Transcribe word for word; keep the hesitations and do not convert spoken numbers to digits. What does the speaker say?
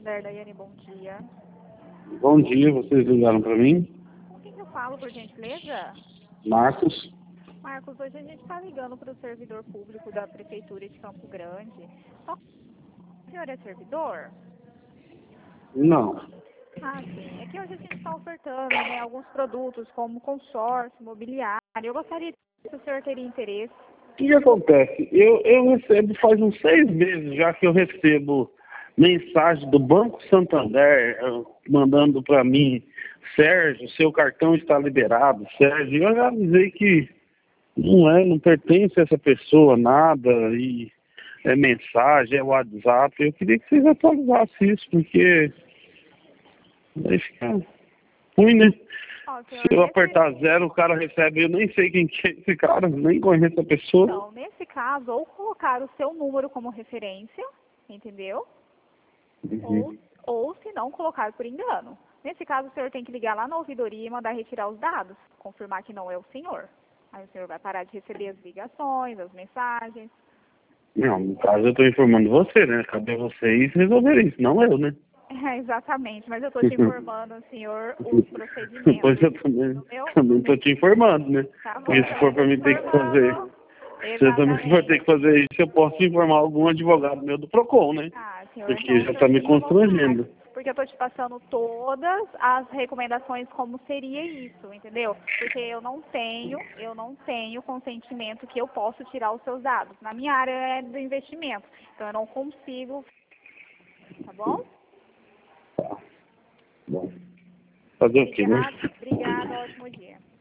Santander, Daiane, bom dia. Bom dia, vocês ligaram para mim? Com quem que eu falo, por gentileza? Marcos? Marcos, hoje a gente está ligando para o servidor público da Prefeitura de Campo Grande. Só o senhor é servidor? Não. Ah, sim. É que hoje a gente está ofertando, né, alguns produtos como consórcio, imobiliário. Eu gostaria de saber se o senhor teria interesse. O que, que acontece? Eu, eu recebo faz uns seis meses já que eu recebo mensagem do Banco Santander eh, mandando para mim: Sérgio, seu cartão está liberado. Sérgio, eu já avisei que não é, não pertence a essa pessoa nada, e é mensagem, é WhatsApp. Eu queria que vocês atualizassem isso, porque vai ficar ruim, né? Ó, senhor, Se eu nesse... apertar zero, o cara recebe, eu nem sei quem que é esse cara, nem conheço a pessoa. Então, nesse caso, ou colocar o seu número como referência, entendeu? Ou, Uhum. ou se não, colocar por engano. Nesse caso, o senhor tem que ligar lá na ouvidoria e mandar retirar os dados, confirmar que não é o senhor. Aí o senhor vai parar de receber as ligações, as mensagens. Não, no caso eu estou informando você, né? Cabe a vocês resolverem isso, não eu, né? É, exatamente, mas eu estou te informando, senhor, os procedimentos. Pois eu também No meu, também no estou meu... te informando, né? Tá bom, Porque se então, for eu tô para te mim ter que fazer, informando. se eu também for ter Exatamente. que fazer isso, eu posso informar algum advogado meu do PROCON, né? Ah, senhor, Porque então o já senhor está me fica à vontade. constrangendo. Porque eu estou te passando todas as recomendações como seria isso, entendeu? Porque eu não tenho, eu não tenho consentimento que eu posso tirar os seus dados. Na minha área é do investimento, então eu não consigo, tá bom? Tá. Bom. Fazer o quê, né? Obrigada, obrigada, ótimo dia.